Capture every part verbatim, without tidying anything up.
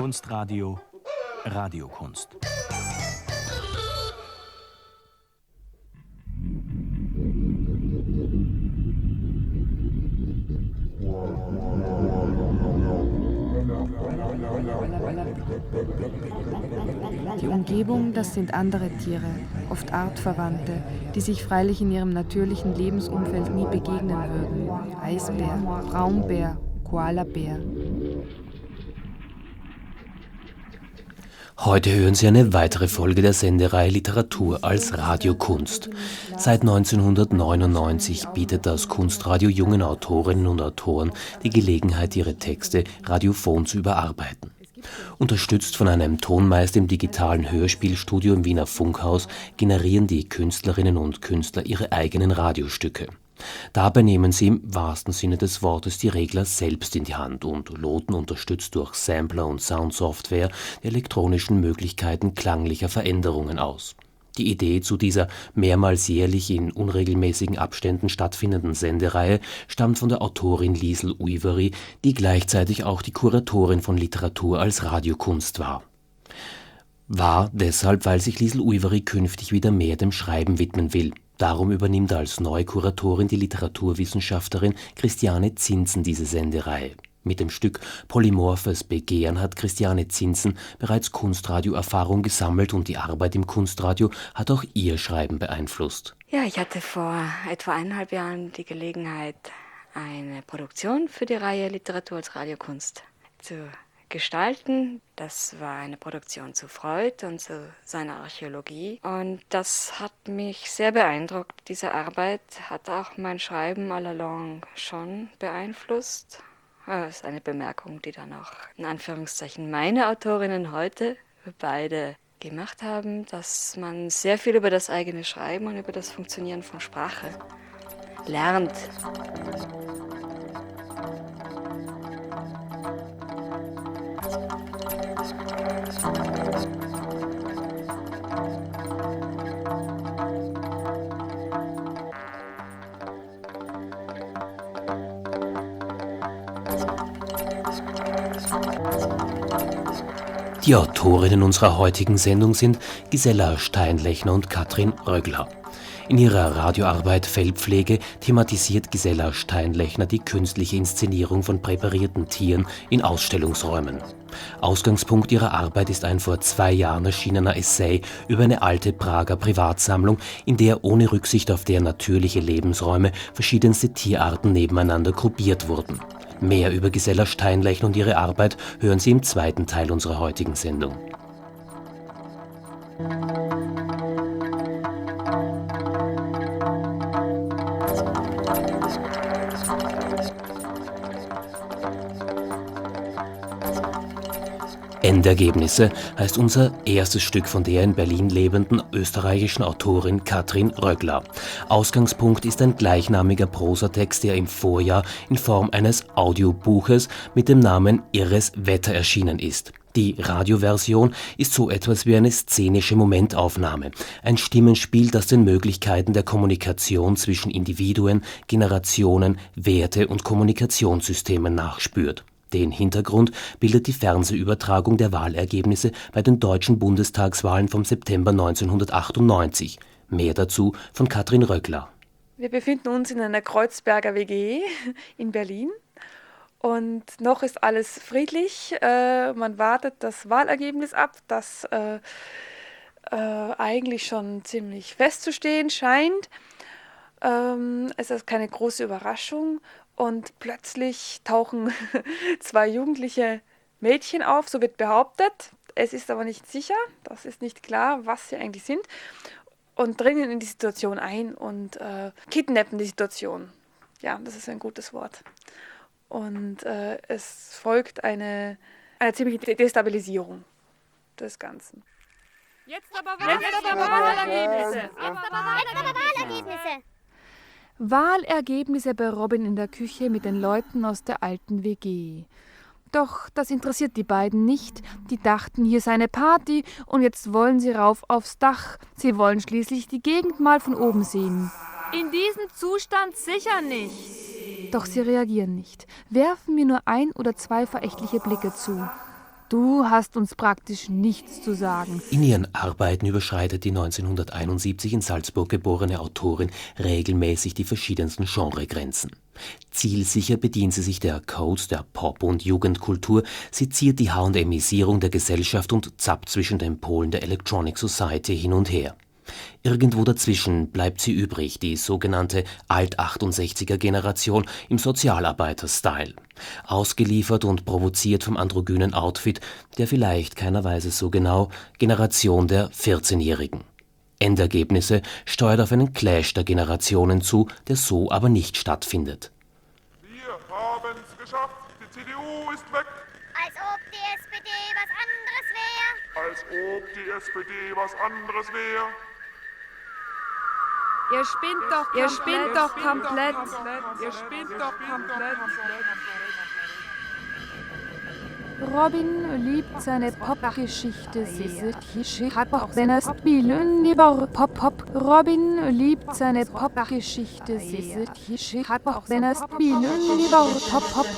Kunstradio Radiokunst. Die Umgebung, das sind andere Tiere, oft Artverwandte, die sich freilich in ihrem natürlichen Lebensumfeld nie begegnen würden. Eisbär, Braunbär, Koalabär. Heute hören Sie eine weitere Folge der Sendereihe Literatur als Radiokunst. Seit neunzehnhundertneunundneunzig bietet das Kunstradio jungen Autorinnen und Autoren die Gelegenheit, ihre Texte radiophon zu überarbeiten. Unterstützt von einem Tonmeister im digitalen Hörspielstudio im Wiener Funkhaus generieren die Künstlerinnen und Künstler ihre eigenen Radiostücke. Dabei nehmen sie im wahrsten Sinne des Wortes die Regler selbst in die Hand und loten, unterstützt durch Sampler und Soundsoftware, die elektronischen Möglichkeiten klanglicher Veränderungen aus. Die Idee zu dieser mehrmals jährlich in unregelmäßigen Abständen stattfindenden Sendereihe stammt von der Autorin Liesl Uyveri, die gleichzeitig auch die Kuratorin von Literatur als Radiokunst war. War deshalb, weil sich Liesl Uyveri künftig wieder mehr dem Schreiben widmen will. Darum übernimmt als neue Kuratorin die Literaturwissenschaftlerin Christiane Zinsen diese Sendereihe. Mit dem Stück Polymorphes Begehren hat Christiane Zinsen bereits Kunstradio-Erfahrung gesammelt und die Arbeit im Kunstradio hat auch ihr Schreiben beeinflusst. Ja, ich hatte vor etwa eineinhalb Jahren die Gelegenheit, eine Produktion für die Reihe Literatur als Radiokunst zu gestalten. Das war eine Produktion zu Freud und zu seiner Archäologie. Und das hat mich sehr beeindruckt. Diese Arbeit hat auch mein Schreiben all along schon beeinflusst. Das ist eine Bemerkung, die dann auch in Anführungszeichen meine Autorinnen heute beide gemacht haben, dass man sehr viel über das eigene Schreiben und über das Funktionieren von Sprache lernt. Die Autorinnen unserer heutigen Sendung sind Gisela Steinlechner und Katrin Röggler. In ihrer Radioarbeit Feldpflege thematisiert Gisela Steinlechner die künstliche Inszenierung von präparierten Tieren in Ausstellungsräumen. Ausgangspunkt ihrer Arbeit ist ein vor zwei Jahren erschienener Essay über eine alte Prager Privatsammlung, in der ohne Rücksicht auf deren natürliche Lebensräume verschiedenste Tierarten nebeneinander gruppiert wurden. Mehr über Gisela Steinlechner und ihre Arbeit hören Sie im zweiten Teil unserer heutigen Sendung. Endergebnisse heißt unser erstes Stück von der in Berlin lebenden österreichischen Autorin Katrin Röggler. Ausgangspunkt ist ein gleichnamiger Prosatext, der im Vorjahr in Form eines Audiobuches mit dem Namen Irres Wetter erschienen ist. Die Radioversion ist so etwas wie eine szenische Momentaufnahme, ein Stimmenspiel, das den Möglichkeiten der Kommunikation zwischen Individuen, Generationen, Werte- und Kommunikationssystemen nachspürt. Den Hintergrund bildet die Fernsehübertragung der Wahlergebnisse bei den deutschen Bundestagswahlen vom September neunzehnhundertachtundneunzig. Mehr dazu von Katrin Röggler. Wir befinden uns in einer Kreuzberger W G in Berlin und noch ist alles friedlich. Äh, man wartet das Wahlergebnis ab, das äh, äh, eigentlich schon ziemlich festzustehen scheint. Ähm, es ist keine große Überraschung. Und plötzlich tauchen zwei jugendliche Mädchen auf, so wird behauptet. Es ist aber nicht sicher, das ist nicht klar, was sie eigentlich sind. Und dringen in die Situation ein und äh, kidnappen die Situation. Ja, das ist ein gutes Wort. Und äh, es folgt eine, eine ziemliche Destabilisierung des Ganzen. Jetzt aber Wahlergebnisse! Jetzt aber Wahlergebnisse! Wahlergebnisse bei Robin in der Küche mit den Leuten aus der alten W G. Doch das interessiert die beiden nicht. Die dachten, hier sei eine Party und jetzt wollen sie rauf aufs Dach. Sie wollen schließlich die Gegend mal von oben sehen. In diesem Zustand sicher nicht. Doch sie reagieren nicht, werfen mir nur ein oder zwei verächtliche Blicke zu. Du hast uns praktisch nichts zu sagen. In ihren Arbeiten überschreitet die neunzehnhunderteinundsiebzig in Salzburg geborene Autorin regelmäßig die verschiedensten Genregrenzen. Zielsicher bedient sie sich der Codes der Pop- und Jugendkultur, sie ziert die H und M-Isierung der Gesellschaft und zappt zwischen den Polen der Electronic Society hin und her. Irgendwo dazwischen bleibt sie übrig, die sogenannte Alt-achtundsechziger-Generation im Sozialarbeiter-Style. Ausgeliefert und provoziert vom androgynen Outfit, der vielleicht keiner weiß es so genau, Generation der vierzehnjährigen. Endergebnisse steuert auf einen Clash der Generationen zu, der so aber nicht stattfindet. Wir haben's geschafft, die C D U ist weg. Als ob die S P D was anderes wäre. Als ob die S P D was anderes wäre. Ihr spinnt doch, ihr spinnt doch komplett. Ihr spinnt doch komplett. Robin liebt seine Pop-Geschichte sehr. Hat auch wenn er spielen lieber Pop-Pop. Robin liebt seine Pop-Geschichte sehr. Hat auch wenn er spielen lieber Pop-Pop.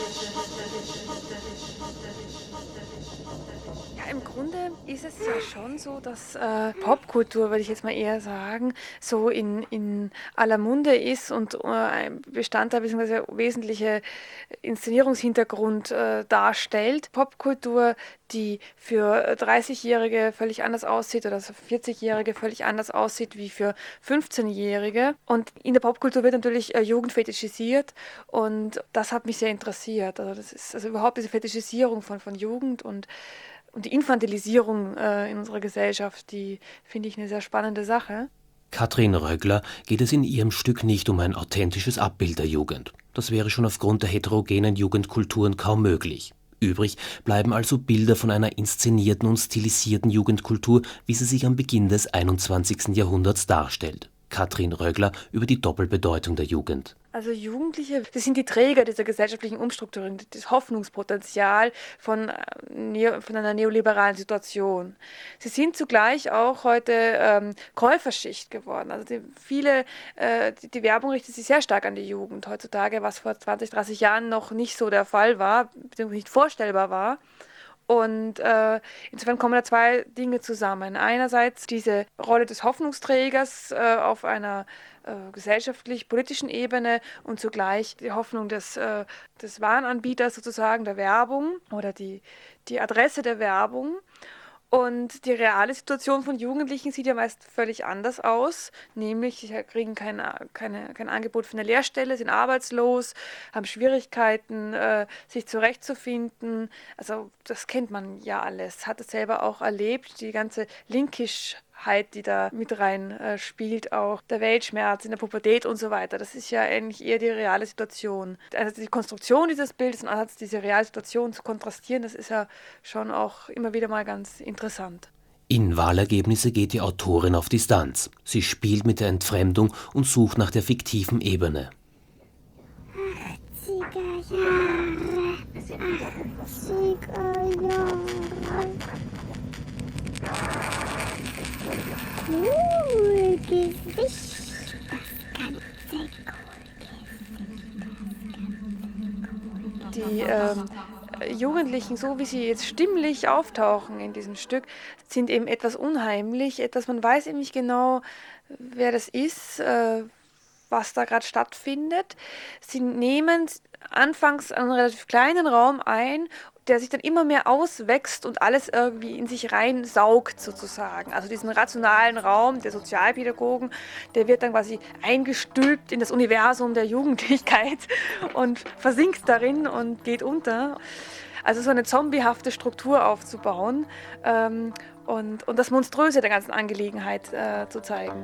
Im Grunde ist es ja schon so, dass äh, Popkultur, würde ich jetzt mal eher sagen, so in, in aller Munde ist und äh, ein Bestandteil bzw. wesentliche Inszenierungshintergrund äh, darstellt. Popkultur, die für dreißigjährige völlig anders aussieht oder für vierzig-jährige völlig anders aussieht wie für fünfzehnjährige. Und in der Popkultur wird natürlich äh, Jugend fetischisiert und das hat mich sehr interessiert. Also das ist also überhaupt diese Fetischisierung von, von Jugend und Und die Infantilisierung äh, in unserer Gesellschaft, die finde ich eine sehr spannende Sache. Katrin Röggler geht es in ihrem Stück nicht um ein authentisches Abbild der Jugend. Das wäre schon aufgrund der heterogenen Jugendkulturen kaum möglich. Übrig bleiben also Bilder von einer inszenierten und stilisierten Jugendkultur, wie sie sich am Beginn des einundzwanzigsten Jahrhunderts darstellt. Katrin Röggler über die Doppelbedeutung der Jugend. Also Jugendliche, sie sind die Träger dieser gesellschaftlichen Umstrukturierung, das Hoffnungspotenzial von, von einer neoliberalen Situation. Sie sind zugleich auch heute ähm, Käuferschicht geworden. Also die, viele, äh, die, die Werbung richtet sich sehr stark an die Jugend heutzutage, was vor zwanzig, dreißig Jahren noch nicht so der Fall war, nicht vorstellbar war. Und äh, insofern kommen da zwei Dinge zusammen. Einerseits diese Rolle des Hoffnungsträgers äh, auf einer äh, gesellschaftlich-politischen Ebene und zugleich die Hoffnung des, äh, des Warenanbieters sozusagen, der Werbung oder die, die Adresse der Werbung. Und die reale Situation von Jugendlichen sieht ja meist völlig anders aus, nämlich sie kriegen kein, keine, kein Angebot für eine Lehrstelle, sind arbeitslos, haben Schwierigkeiten, äh, sich zurechtzufinden. Also das kennt man ja alles, hat es selber auch erlebt, die ganze Linkischheit, die da mit rein äh, spielt, auch der Weltschmerz in der Pubertät und so weiter. Das ist ja eigentlich eher die reale Situation. Also die Konstruktion dieses Bildes und also diese reale Situation zu kontrastieren, das ist ja schon auch immer wieder mal ganz interessant. In Wahlergebnisse geht die Autorin auf Distanz. Sie spielt mit der Entfremdung und sucht nach der fiktiven Ebene. achtziger Jahre, achtziger Jahre. Cool Gesicht, das ganze cool. Die ähm, Jugendlichen, so wie sie jetzt stimmlich auftauchen in diesem Stück, sind eben etwas unheimlich, etwas, man weiß eben nicht genau, wer das ist, äh, was da gerade stattfindet. Sie nehmen anfangs einen relativ kleinen Raum ein, der sich dann immer mehr auswächst und alles irgendwie in sich reinsaugt sozusagen. Also diesen rationalen Raum der Sozialpädagogen, der wird dann quasi eingestülpt in das Universum der Jugendlichkeit und versinkt darin und geht unter. Also so eine zombiehafte Struktur aufzubauen ähm, und, und das Monströse der ganzen Angelegenheit äh, zu zeigen.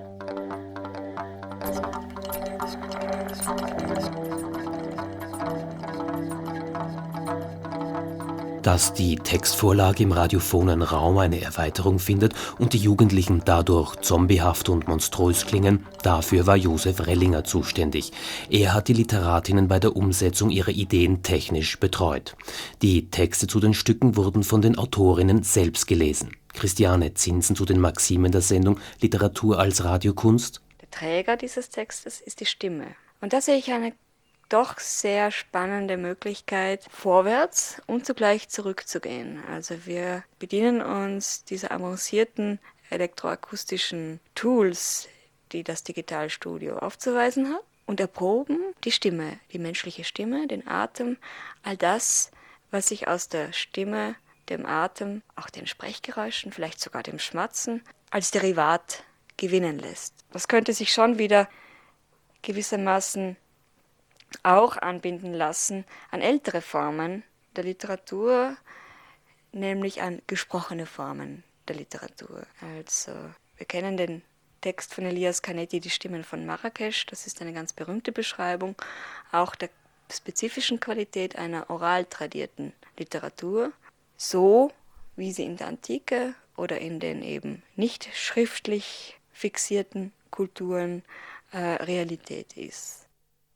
Dass die Textvorlage im radiophonen Raum eine Erweiterung findet und die Jugendlichen dadurch zombiehaft und monströs klingen, dafür war Josef Rellinger zuständig. Er hat die Literatinnen bei der Umsetzung ihrer Ideen technisch betreut. Die Texte zu den Stücken wurden von den Autorinnen selbst gelesen. Christiane Zinsen zu den Maximen der Sendung Literatur als Radiokunst. Der Träger dieses Textes ist die Stimme. Und da sehe ich eine doch sehr spannende Möglichkeit, vorwärts und zugleich zurückzugehen. Also wir bedienen uns dieser avancierten elektroakustischen Tools, die das Digitalstudio aufzuweisen hat, und erproben die Stimme, die menschliche Stimme, den Atem, all das, was sich aus der Stimme, dem Atem, auch den Sprechgeräuschen, vielleicht sogar dem Schmatzen, als Derivat gewinnen lässt. Das könnte sich schon wieder gewissermaßen auch anbinden lassen an ältere Formen der Literatur, nämlich an gesprochene Formen der Literatur. Also wir kennen den Text von Elias Canetti, Die Stimmen von Marrakesch. Das ist eine ganz berühmte Beschreibung auch der spezifischen Qualität einer oral tradierten Literatur, so wie sie in der Antike oder in den eben nicht schriftlich fixierten Kulturen äh, Realität ist.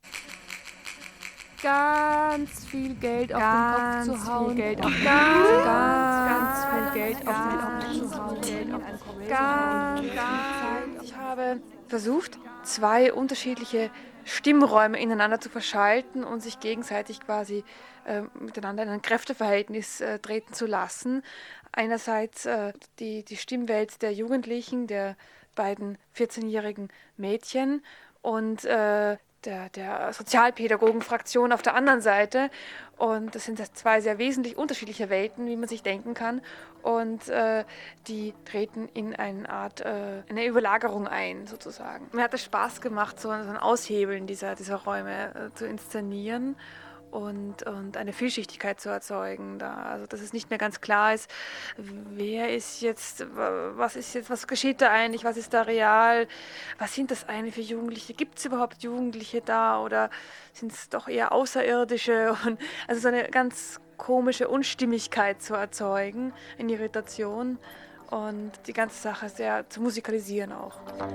Ganz viel Geld auf Ganz den Kopf zu hauen. viel Geld auf auf den den Kopf. Ganz, Ganz viel ganz, Geld auf den ganz, Kopf zu hauen. Geld auf den Kopf. Ganz, Zeit. Ich habe versucht, zwei unterschiedliche Stimmräume ineinander zu verschalten und sich gegenseitig quasi äh, miteinander in ein Kräfteverhältnis äh, treten zu lassen. Einerseits äh, die, die Stimmwelt der Jugendlichen, der beiden vierzehnjährigen Mädchen und äh, der, der Sozialpädagogenfraktion auf der anderen Seite. Und das sind zwei sehr wesentlich unterschiedliche Welten, wie man sich denken kann. Und äh, die treten in eine Art, äh, eine Überlagerung ein, sozusagen. Mir hat es Spaß gemacht, so ein Aushebeln dieser, dieser Räume äh, zu inszenieren. Und, und eine Vielschichtigkeit zu erzeugen, da, also dass es nicht mehr ganz klar ist, wer ist jetzt, was ist jetzt, was geschieht da eigentlich, was ist da real, was sind das eigentlich für Jugendliche, gibt es überhaupt Jugendliche da oder sind es doch eher Außerirdische, und also so eine ganz komische Unstimmigkeit zu erzeugen, eine Irritation und die ganze Sache sehr zu musikalisieren auch.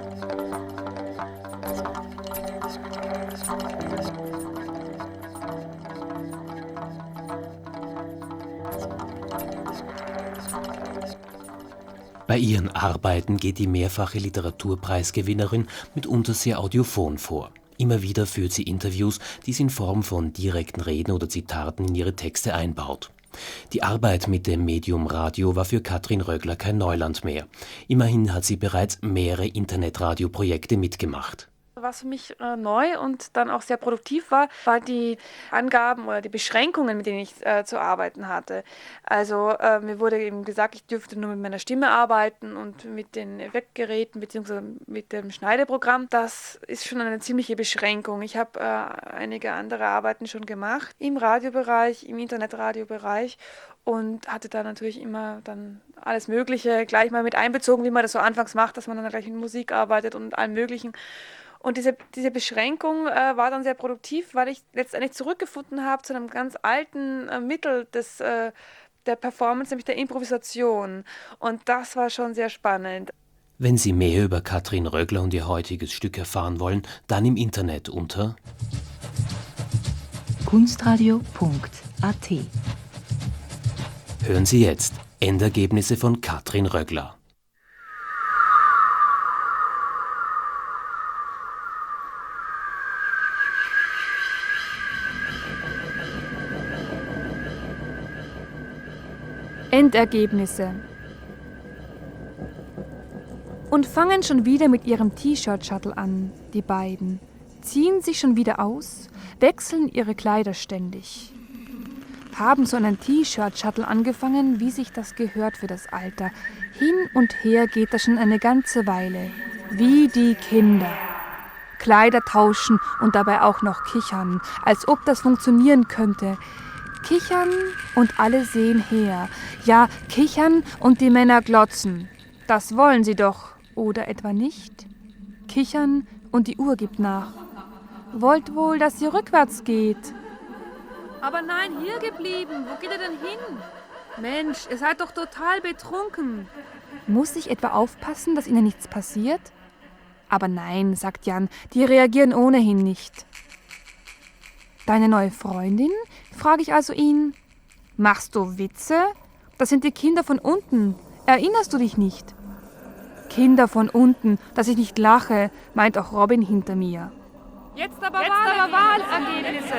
Bei ihren Arbeiten geht die mehrfache Literaturpreisgewinnerin mitunter sehr audiophon vor. Immer wieder führt sie Interviews, die sie in Form von direkten Reden oder Zitaten in ihre Texte einbaut. Die Arbeit mit dem Medium Radio war für Katrin Röggler kein Neuland mehr. Immerhin hat sie bereits mehrere Internetradioprojekte mitgemacht. Was für mich äh, neu und dann auch sehr produktiv war, war die Angaben oder die Beschränkungen, mit denen ich äh, zu arbeiten hatte. Also äh, mir wurde eben gesagt, ich dürfte nur mit meiner Stimme arbeiten und mit den Effektgeräten bzw. mit dem Schneideprogramm. Das ist schon eine ziemliche Beschränkung. Ich habe äh, einige andere Arbeiten schon gemacht, im Radiobereich, im Internetradiobereich, und hatte da natürlich immer dann alles Mögliche gleich mal mit einbezogen, wie man das so anfangs macht, dass man dann gleich in Musik arbeitet und allem Möglichen. Und diese, diese Beschränkung äh, war dann sehr produktiv, weil ich letztendlich zurückgefunden habe zu einem ganz alten äh, Mittel des, äh, der Performance, nämlich der Improvisation. Und das war schon sehr spannend. Wenn Sie mehr über Katrin Röggler und ihr heutiges Stück erfahren wollen, dann im Internet unter kunstradio punkt a t. Hören Sie jetzt Endergebnisse von Katrin Röggler. Endergebnisse. Und fangen schon wieder mit ihrem T-Shirt-Shuttle an, die beiden. Ziehen sich schon wieder aus, wechseln ihre Kleider ständig. Haben so einen T-Shirt-Shuttle angefangen, wie sich das gehört für das Alter. Hin und her geht das schon eine ganze Weile. Wie die Kinder. Kleider tauschen und dabei auch noch kichern, als ob das funktionieren könnte. Kichern und alle sehen her. Ja, kichern und die Männer glotzen. Das wollen sie doch, oder etwa nicht? Kichern und die Uhr gibt nach. Wollt wohl, dass sie rückwärts geht? Aber nein, hier geblieben. Wo geht er denn hin? Mensch, ihr seid doch total betrunken. Muss ich etwa aufpassen, dass ihnen nichts passiert? Aber nein, sagt Jan, die reagieren ohnehin nicht. Deine neue Freundin? Frage ich also ihn. Machst du Witze? Das sind die Kinder von unten. Erinnerst du dich nicht? Kinder von unten, dass ich nicht lache, meint auch Robin hinter mir. Jetzt aber, Jetzt aber Wahlergebnisse.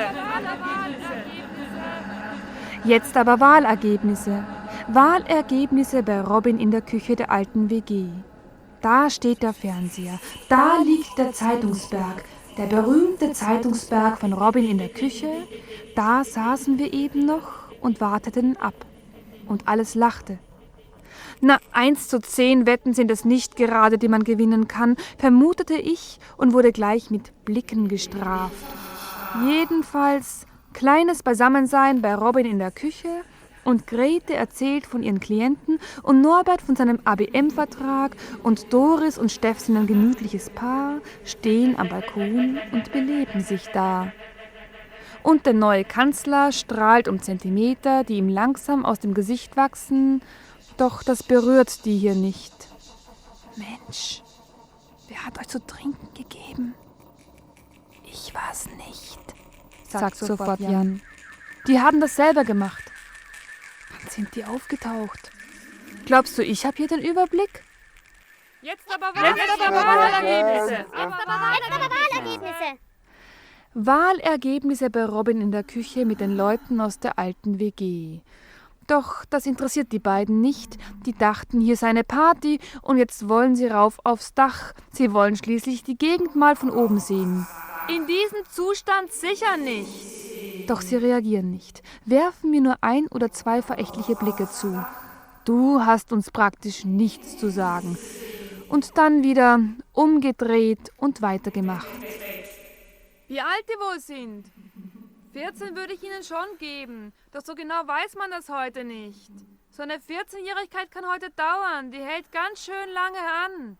Jetzt aber Wahlergebnisse. Wahlergebnisse bei Robin in der Küche der alten W G. Da steht der Fernseher. Da liegt der Zeitungsberg. Der berühmte Zeitungsberg von Robin in der Küche. Da saßen wir eben noch und warteten ab. Und alles lachte. Na, eins zu zehn Wetten sind es nicht gerade, die man gewinnen kann, vermutete ich und wurde gleich mit Blicken gestraft. Jedenfalls kleines Beisammensein bei Robin in der Küche und Grete erzählt von ihren Klienten und Norbert von seinem A B M-Vertrag und Doris und Steff sind ein gemütliches Paar, stehen am Balkon und beleben sich da. Und der neue Kanzler strahlt um Zentimeter, die ihm langsam aus dem Gesicht wachsen. Doch das berührt die hier nicht. Mensch, wer hat euch zu trinken gegeben? Ich war's nicht, sagt, sagt sofort Jan. Jan. Die haben das selber gemacht. Wann sind die aufgetaucht? Glaubst du, ich habe hier den Überblick? Jetzt aber Wahlergebnisse. Jetzt aber Wahlergebnisse. Wahlergebnisse bei Robin in der Küche mit den Leuten aus der alten W G. Doch das interessiert die beiden nicht. Die dachten, hier sei eine Party und jetzt wollen sie rauf aufs Dach. Sie wollen schließlich die Gegend mal von oben sehen. In diesem Zustand sicher nicht. Doch sie reagieren nicht, werfen mir nur ein oder zwei verächtliche Blicke zu. Du hast uns praktisch nichts zu sagen. Und dann wieder umgedreht und weitergemacht. Wie alt die wohl sind? vierzehn würde ich ihnen schon geben, doch so genau weiß man das heute nicht. So eine vierzehnjährigkeit kann heute dauern, die hält ganz schön lange an.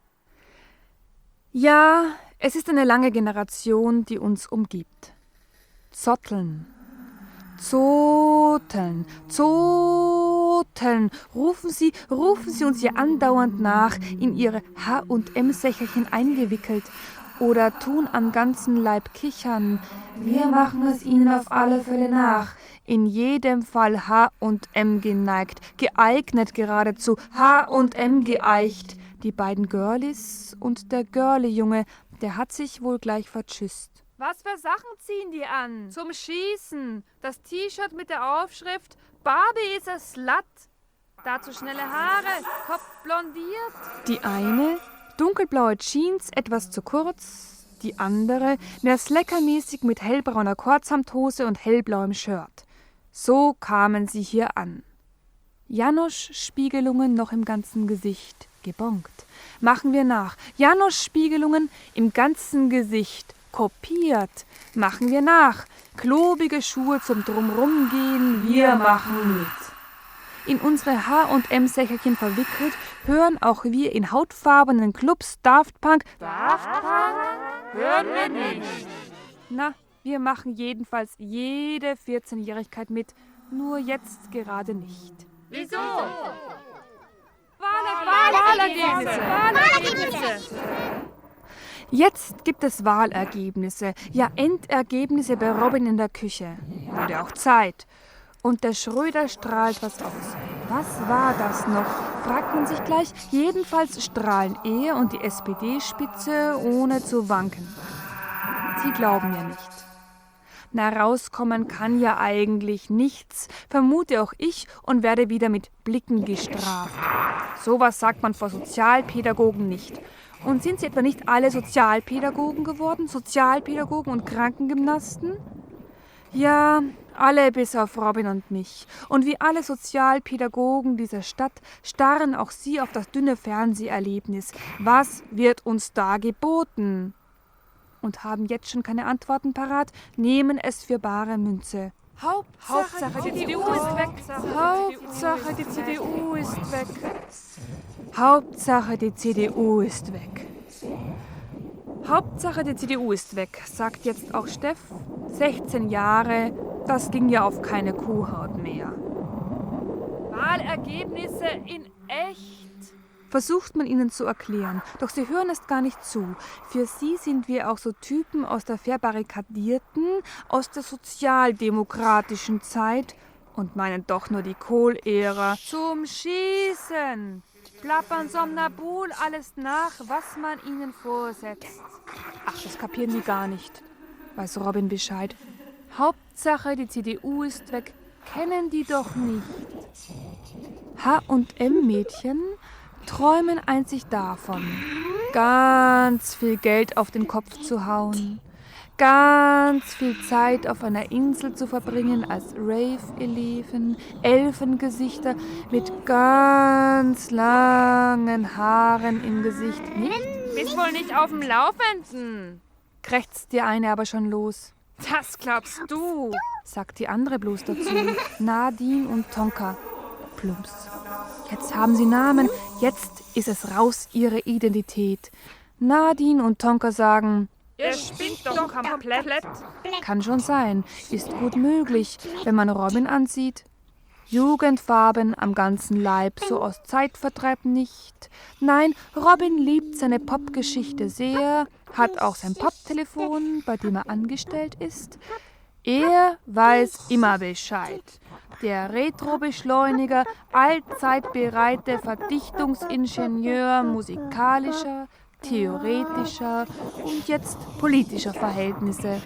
Ja, es ist eine lange Generation, die uns umgibt. Zotteln, zoteln, zoteln, rufen sie, rufen sie uns ihr andauernd nach, in ihre H- und M-Sächelchen eingewickelt. Oder tun am ganzen Leib kichern. Wir machen es ihnen auf alle Fälle nach. In jedem Fall H und M geneigt, geeignet geradezu, H und M geeicht. Die beiden Girlies und der Girlie-Junge, der hat sich wohl gleich vertschüsst. Was für Sachen ziehen die an? Zum Schießen. Das T-Shirt mit der Aufschrift Barbie is a slut. Dazu schnelle Haare, Kopf blondiert. Die eine dunkelblaue Jeans, etwas zu kurz, die andere mehr slackermäßig mit hellbrauner Kurzsamthose und hellblauem Shirt. So kamen sie hier an. Janosch-Spiegelungen noch im ganzen Gesicht, gebongt. Machen wir nach. Janosch-Spiegelungen im ganzen Gesicht, kopiert. Machen wir nach. Klobige Schuhe zum Drumrumgehen, wir machen mit. In unsere H- und M-Sächelchen verwickelt, hören auch wir in hautfarbenen Clubs Daft Punk. Daft Punk? Hören wir nicht. Na, wir machen jedenfalls jede vierzehnjährigkeit mit, nur jetzt gerade nicht. Wieso? Wahlergebnisse. Wahlergebnisse. Jetzt gibt es Wahlergebnisse, ja Endergebnisse bei Robin in der Küche. Wurde auch Zeit. Und der Schröder strahlt was aus. Was war das noch? Fragt man sich gleich. Jedenfalls strahlen er und die S P D-Spitze ohne zu wanken. Sie glauben ja nicht. Na, rauskommen kann ja eigentlich nichts, vermute auch ich und werde wieder mit Blicken gestraft. Sowas sagt man vor Sozialpädagogen nicht. Und sind sie etwa nicht alle Sozialpädagogen geworden? Sozialpädagogen und Krankengymnasten? Ja, alle bis auf Robin und mich. Und wie alle Sozialpädagogen dieser Stadt starren auch sie auf das dünne Fernseherlebnis. Was wird uns da geboten? Und haben jetzt schon keine Antworten parat, nehmen es für bare Münze. Hauptsache, Hauptsache die C D U ist weg. Hauptsache die C D U ist weg. Hauptsache die C D U ist weg. Hauptsache die C D U ist weg, sagt jetzt auch Steff. sechzehn Jahre, das ging ja auf keine Kuhhaut mehr. Wahlergebnisse in echt. Versucht man ihnen zu erklären, doch sie hören es gar nicht zu. Für sie sind wir auch so Typen aus der verbarrikadierten, aus der sozialdemokratischen Zeit und meinen doch nur die Kohl-Ära. Zum Schießen! Plappern somnambul alles nach, was man ihnen vorsetzt. Ach, das kapieren die gar nicht. weiß Robin Bescheid. Hauptsache, die C D U ist weg, kennen die doch nicht. H und M-Mädchen träumen einzig davon, ganz viel Geld auf den Kopf zu hauen, ganz viel Zeit auf einer Insel zu verbringen als Rave-Eleven, Elfengesichter mit ganz langen Haaren im Gesicht, nicht? Bist wohl nicht auf dem Laufenden. Krächzt die eine aber schon los. Das glaubst du, sagt die andere bloß dazu. Nadine und Tonka. Plumps. Jetzt haben sie Namen, jetzt ist es raus, ihre Identität. Nadine und Tonka sagen, ihr spinnt doch komplett. Kann schon sein, ist gut möglich, wenn man Robin ansieht. Jugendfarben am ganzen Leib, so aus Zeitvertreib nicht. Nein, Robin liebt seine Popgeschichte sehr, hat auch sein Poptelefon, bei dem er angestellt ist. Er weiß immer Bescheid. Der Retrobeschleuniger, allzeit bereite Verdichtungsingenieur musikalischer, theoretischer und jetzt politischer Verhältnisse.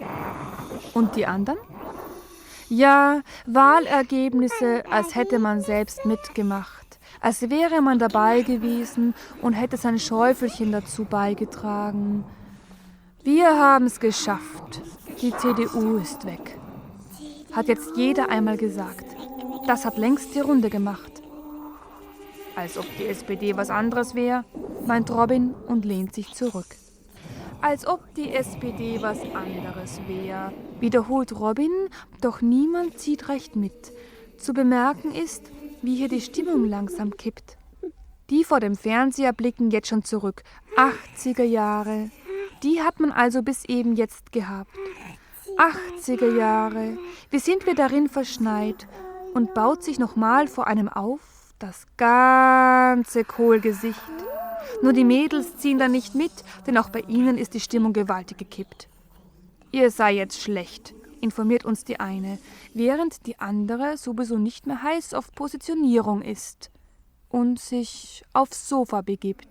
Und die anderen? Ja, Wahlergebnisse, als hätte man selbst mitgemacht, als wäre man dabei gewesen und hätte sein Schäufelchen dazu beigetragen. Wir haben's geschafft. Die C D U ist weg. Hat jetzt jeder einmal gesagt. Das hat längst die Runde gemacht. Als ob die S P D was anderes wäre, meint Robin und lehnt sich zurück. Als ob die S P D was anderes wäre, wiederholt Robin, doch niemand zieht recht mit. Zu bemerken ist, wie hier die Stimmung langsam kippt. Die vor dem Fernseher blicken jetzt schon zurück. achtziger Jahre. Die hat man also bis eben jetzt gehabt. achtziger Jahre. Wie sind wir darin verschneit? Und baut sich nochmal vor einem auf das ganze Kohlgesicht. Nur die Mädels ziehen da nicht mit, denn auch bei ihnen ist die Stimmung gewaltig gekippt. Ihr sei jetzt schlecht, informiert uns die eine, während die andere sowieso nicht mehr heiß auf Positionierung ist und sich aufs Sofa begibt.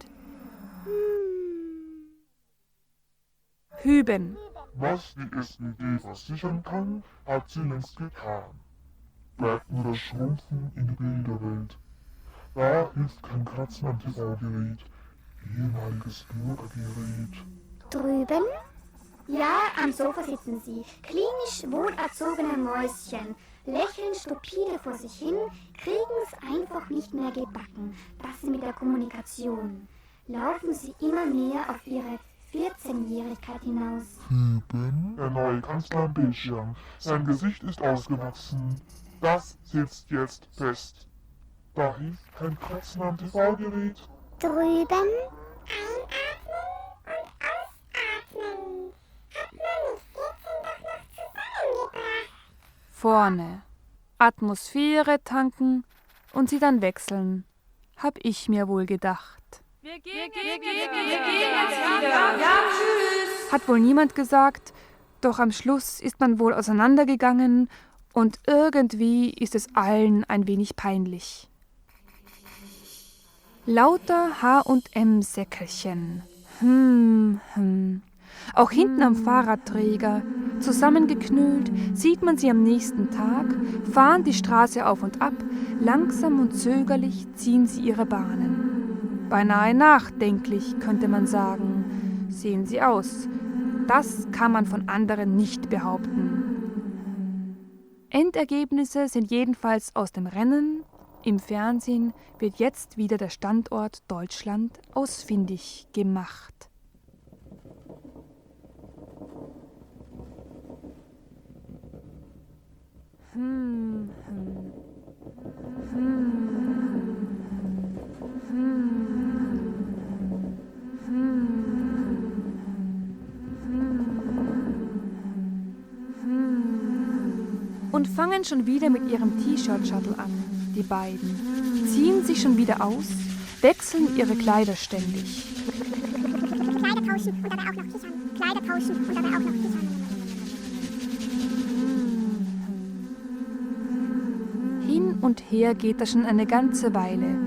Hüben. Was die S P D versichern kann, hat sie längst getan. Bleibt nur das Schrumpfen in die Bilderwelt. Da hilft kein Kratzen am T V-Gerät. Ehemaliges Bürgergerät. Drüben? Ja, am Sofa sitzen sie. Klinisch wohlerzogene Mäuschen. Lächeln stupide vor sich hin, kriegen es einfach nicht mehr gebacken. Das mit der Kommunikation. Laufen sie immer mehr auf ihre vierzehnjährigkeit hinaus. Hüben? Der neue Kanzler am Bildschirm. Sein Gesicht ist ausgewachsen. Das sitzt jetzt fest. Da hilft kein Kratzen am T V-Gerät. Drüben? Vorne. Atmosphäre tanken und sie dann wechseln. Hab ich mir wohl gedacht. Wir gehen, wir gehen, wir gehen, wir gehen jetzt wieder. Ja, tschüss. Hat wohl niemand gesagt, doch am Schluss ist man wohl auseinandergegangen und irgendwie ist es allen ein wenig peinlich. Lauter H und M-Säckelchen. Hm, hm. Auch hinten am Fahrradträger, zusammengeknüllt, sieht man sie am nächsten Tag, fahren die Straße auf und ab, langsam und zögerlich ziehen sie ihre Bahnen. Beinahe nachdenklich, könnte man sagen, sehen sie aus. Das kann man von anderen nicht behaupten. Endergebnisse sind jedenfalls aus dem Rennen. Im Fernsehen wird jetzt wieder der Standort Deutschland ausfindig gemacht. Hm, hm, hm, und fangen schon wieder mit ihrem T-Shirt-Shuttle an, die beiden. Ziehen sich schon wieder aus, wechseln ihre Kleider ständig. Kleider tauschen und dabei auch noch kichern. Kleider tauschen und dabei auch noch kichern. Hin und her geht das schon eine ganze Weile.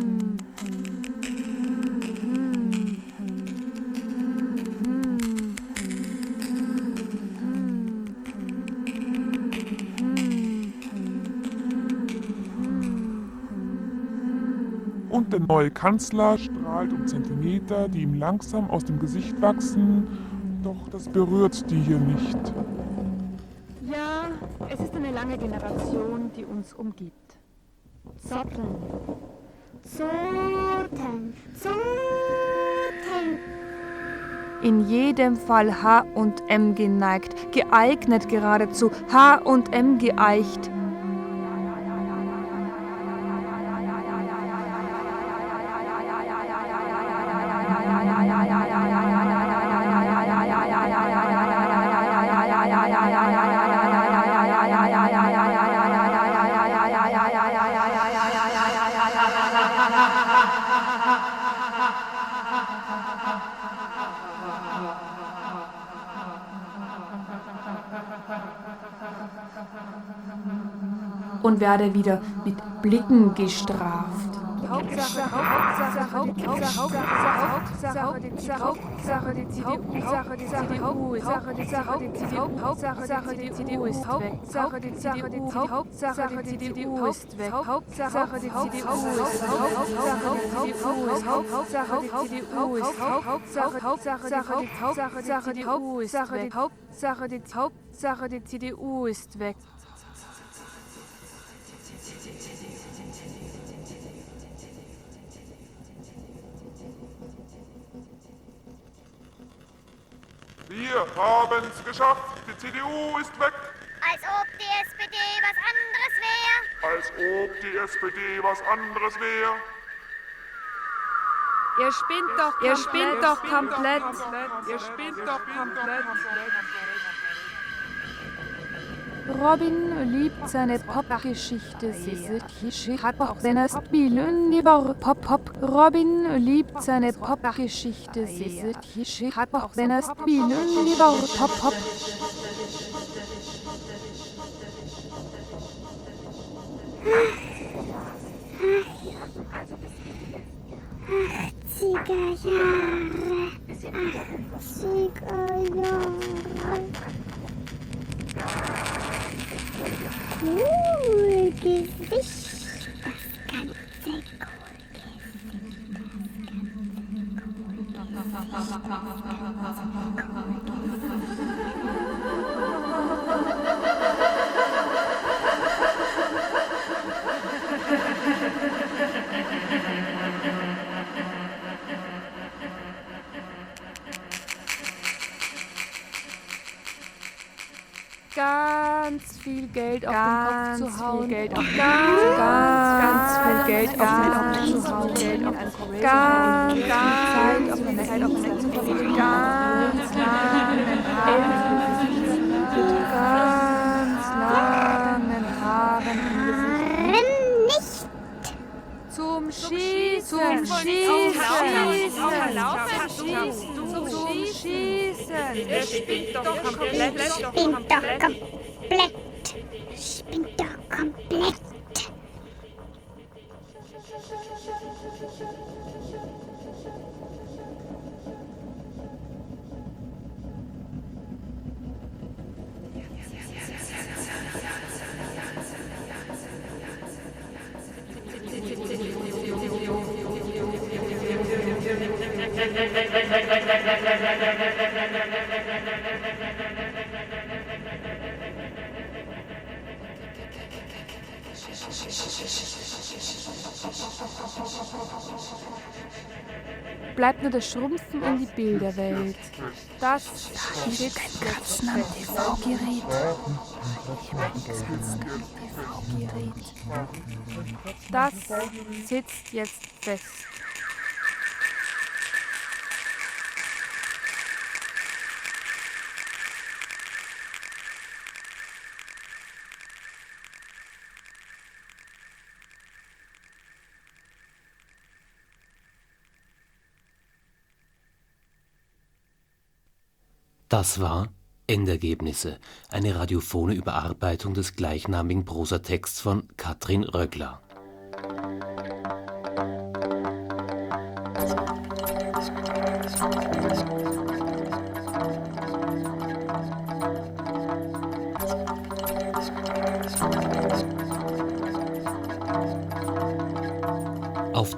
der neue Kanzler strahlt um Zentimeter, die ihm langsam aus dem Gesicht wachsen, doch das berührt die hier nicht. Ja, es ist eine lange Generation, die uns umgibt. Zotteln. Zoten. Zoten. In jedem Fall H und M geneigt, geeignet geradezu, H und M geeicht. Und werde wieder mit Blicken gestraft. Hauptsache, Hauptsache, Hauptsache, Hauptsache, Hauptsache, Hauptsache, die C D U, Hauptsache, die C D U, Hauptsache, die C D U, Hauptsache, die C D U ist weg, Hauptsache, die C D U, Hauptsache, die C D U ist weg, Hauptsache, die C D U ist, Hauptsache, die C D U ist, Hauptsache, die C D U ist, Hauptsache, Hauptsache, Hauptsache, die C D U ist weg, Hauptsache, die Hauptsache, die C D U ist weg. Wir haben's geschafft, die C D U ist weg. Als ob die S P D was anderes wäre. Als ob die S P D was anderes wäre. Ihr spinnt doch, ihr spinnt doch komplett. Ihr spinnt doch komplett. Robin liebt seine Popgeschichte sehr. Hat auch wenn er spielen lieber Pop Pop. Robin liebt seine Popgeschichte sehr. Hat auch wenn er spielen lieber Pop Pop. achtziger Jahre. achtziger Jahre. Cool Gesicht, das ganze cool Ganz viel Geld auf den Kopf zu hauen. Geld auf ganz, ganz viel Geld auf den Kopf zu hauen. Geld auf den Kopf. Ganz, ganz viel Zeit auf den Kopf zu hauen. Ganz langen Haaren. Ganz langen Haaren im Gesicht. Zum Schießen. Zum Schießen. Zum Schießen. Ihr spinnt doch komplett. Spinnt doch komplett. Spinnt doch komplett. Bleibt nur das Schrumpfen in die Bilderwelt. Das ist ein Kratzen am T V-Gerät. Das sitzt jetzt fest. Das war Endergebnisse, eine radiophone Überarbeitung des gleichnamigen Prosatexts von Katrin Röckler. Auf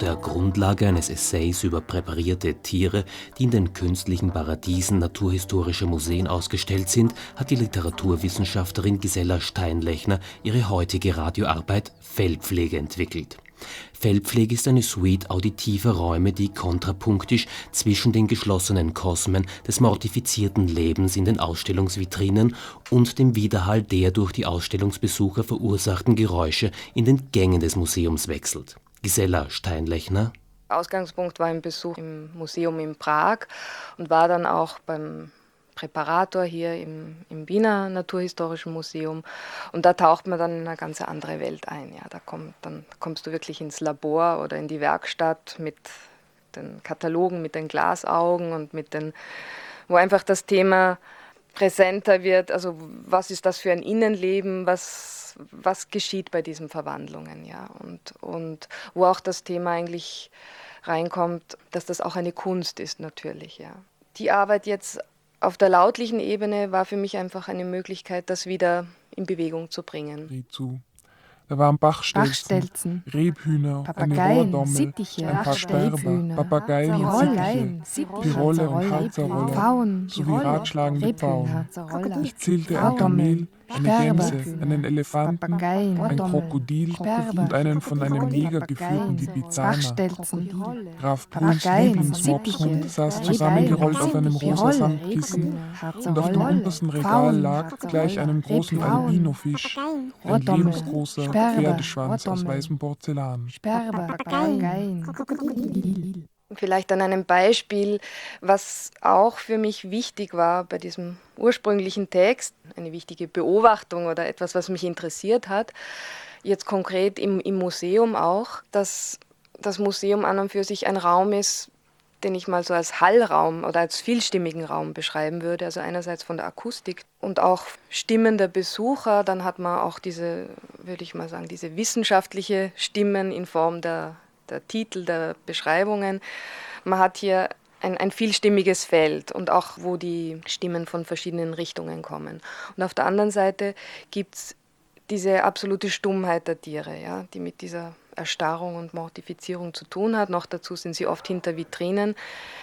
der Grundlage eines Essays über präparierte Tiere, die in den künstlichen Paradiesen naturhistorischer Museen ausgestellt sind, hat die Literaturwissenschaftlerin Gisela Steinlechner ihre heutige Radioarbeit Fellpflege entwickelt. Fellpflege ist eine Suite auditiver Räume, die kontrapunktisch zwischen den geschlossenen Kosmen des mortifizierten Lebens in den Ausstellungsvitrinen und dem Widerhall der durch die Ausstellungsbesucher verursachten Geräusche in den Gängen des Museums wechselt. Gisela Steinlechner. Ausgangspunkt war ein Besuch im Museum in Prag und war dann auch beim Präparator hier im, im Wiener Naturhistorischen Museum. Und da taucht man dann in eine ganz andere Welt ein. Ja, da kommt, dann kommst du wirklich ins Labor oder in die Werkstatt mit den Katalogen, mit den Glasaugen und mit den, wo einfach das Thema präsenter wird. Also was ist das für ein Innenleben, was, was geschieht bei diesen Verwandlungen? Ja? Und, und wo auch das Thema eigentlich reinkommt, dass das auch eine Kunst ist natürlich. Ja. Die Arbeit jetzt auf der lautlichen Ebene war für mich einfach eine Möglichkeit, das wieder in Bewegung zu bringen. Zu. Da waren Bachstelzen, Bachstelzen, Rebhühner, Papageien, eine Rohrdommel, Sittiche, ein paar Sperber, Rebhühner, Papageien und Rollein, Sittiche, Pirole und Harzerroller, Pfauen, sowie ratschlagende Pfauen. Ich zählte ein Kamel, Kamel, eine Gänse, einen Elefanten, Papageien, ein Krokodil Sperber, und einen von einem Neger geführten Lipizzaner. Bachstelzen, Graf Bruns Papageien, Lieblingsmopshund Sittiche, saß zusammengerollt auf einem rosa Pirole, Samtkissen und auf dem Roller, untersten Regal Pfauen, lag, gleich einem großen Rebpfauen, Albinofisch, ein Rohrdommel, lebensgroßer Sperber, Pferdeschwanz aus Rohrdommel, weißem Porzellan. Sperber, Papageien, Krokodil. Vielleicht an einem Beispiel, was auch für mich wichtig war bei diesem ursprünglichen Text, eine wichtige Beobachtung oder etwas, was mich interessiert hat, jetzt konkret im, im Museum auch, dass das Museum an und für sich ein Raum ist, den ich mal so als Hallraum oder als vielstimmigen Raum beschreiben würde. Also einerseits von der Akustik und auch Stimmen der Besucher. Dann hat man auch diese, würde ich mal sagen, diese wissenschaftliche Stimmen in Form der, der Titel, der Beschreibungen. Man hat hier ein, ein vielstimmiges Feld und auch, wo die Stimmen von verschiedenen Richtungen kommen. Und auf der anderen Seite gibt es diese absolute Stummheit der Tiere, ja, die mit dieser Erstarrung und Mortifizierung zu tun hat. Noch dazu sind sie oft hinter Vitrinen.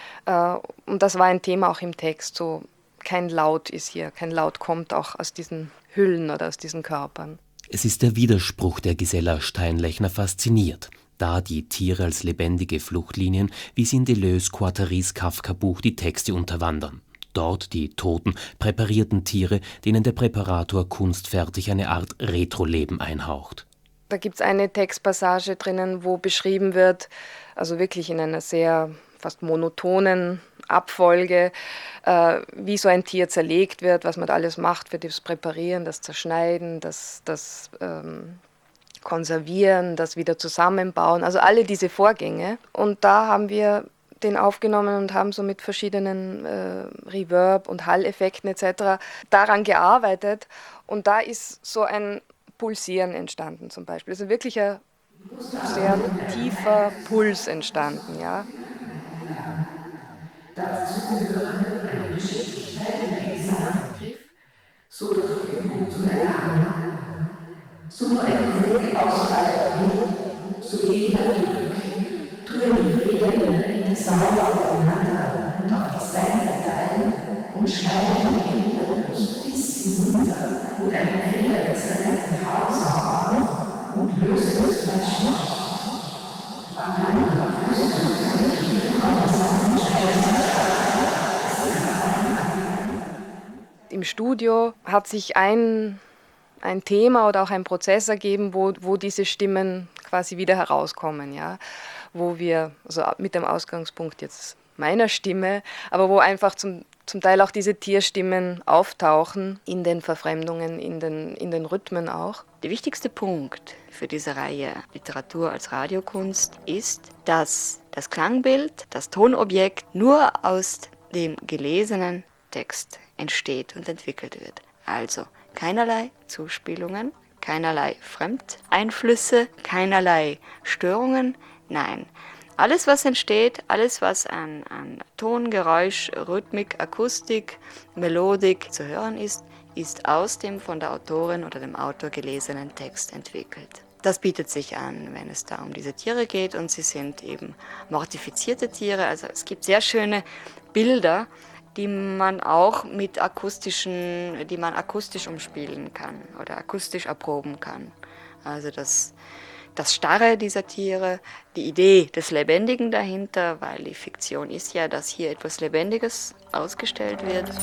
Und das war ein Thema auch im Text. So, kein Laut ist hier, kein Laut kommt auch aus diesen Hüllen oder aus diesen Körpern. Es ist der Widerspruch, der Gisela Steinlechner fasziniert. Da die Tiere als lebendige Fluchtlinien, wie sie in Deleuze Guattaris Kafka-Buch die Texte unterwandern. Dort die toten, präparierten Tiere, denen der Präparator kunstfertig eine Art Retro-Leben einhaucht. Da gibt es eine Textpassage drinnen, wo beschrieben wird, also wirklich in einer sehr fast monotonen Abfolge, äh, wie so ein Tier zerlegt wird, was man da alles macht für das Präparieren, das Zerschneiden, das, das ähm, Konservieren, das wieder zusammenbauen, also alle diese Vorgänge. Und da haben wir den aufgenommen und haben so mit verschiedenen äh, Reverb- und Hall-Effekten et cetera daran gearbeitet. Und da ist so ein Pulsieren entstanden zum Beispiel. Also wirklich ein sehr tiefer Puls entstanden. Ja. Dazu gehören eine geschichtlich Begriff, so durch den zu erlangen, so nur ein Weg aus alter Welt, so jeder Glück, tun die Federn in die Sauer aufeinander und auf die Seiten teilen und schneiden die Hände bis sie runter und ein Feder des verletzten Hauses auf und löst es Fleisch. Im Studio hat sich ein, ein Thema oder auch ein Prozess ergeben, wo, wo diese Stimmen quasi wieder herauskommen, ja? Wo wir, also mit dem Ausgangspunkt jetzt meiner Stimme, aber wo einfach zum, zum Teil auch diese Tierstimmen auftauchen in den Verfremdungen, in den, in den Rhythmen auch. Der wichtigste Punkt für diese Reihe Literatur als Radiokunst ist, dass das Klangbild, das Tonobjekt nur aus dem gelesenen Text entsteht und entwickelt wird. Also keinerlei Zuspielungen, keinerlei Fremdeinflüsse, keinerlei Störungen, nein. Alles, was entsteht, alles, was an, an Ton, Geräusch, Rhythmik, Akustik, Melodik zu hören ist, ist aus dem von der Autorin oder dem Autor gelesenen Text entwickelt. Das bietet sich an, wenn es da um diese Tiere geht, und sie sind eben mortifizierte Tiere. Also es gibt sehr schöne Bilder, die man auch mit akustischen, die man akustisch umspielen kann oder akustisch erproben kann. Also das, das Starre dieser Tiere, die Idee des Lebendigen dahinter, weil die Fiktion ist ja, dass hier etwas Lebendiges ausgestellt wird.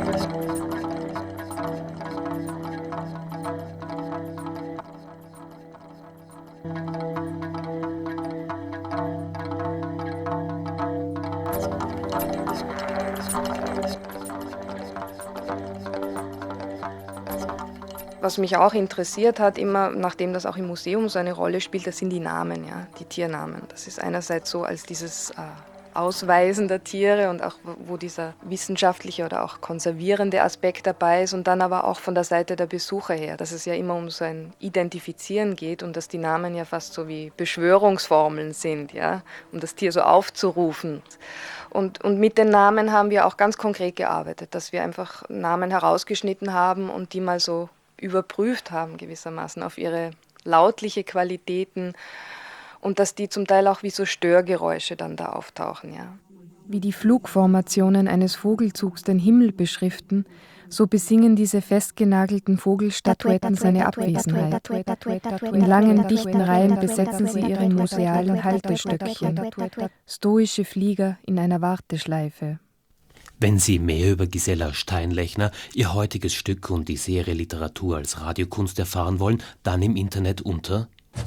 Was mich auch interessiert hat, immer nachdem das auch im Museum so eine Rolle spielt, das sind die Namen, ja, die Tiernamen. Das ist einerseits so als dieses äh, Ausweisen der Tiere und auch wo dieser wissenschaftliche oder auch konservierende Aspekt dabei ist, und dann aber auch von der Seite der Besucher her, dass es ja immer um so ein Identifizieren geht und dass die Namen ja fast so wie Beschwörungsformeln sind, ja, um das Tier so aufzurufen. Und, und mit den Namen haben wir auch ganz konkret gearbeitet, dass wir einfach Namen herausgeschnitten haben und die mal so überprüft haben gewissermaßen auf ihre lautliche Qualitäten und dass die zum Teil auch wie so Störgeräusche dann da auftauchen, ja. Wie die Flugformationen eines Vogelzugs den Himmel beschriften, so besingen diese festgenagelten Vogelstatuetten seine Abwesenheit. In langen, dichten Reihen besetzen sie ihre musealen Haltestöckchen, stoische Flieger in einer Warteschleife. Wenn Sie mehr über Gisela Steinlechner, ihr heutiges Stück und die Serie Literatur als Radiokunst erfahren wollen, dann im Internet unter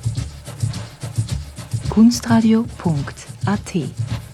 kunstradio punkt a t.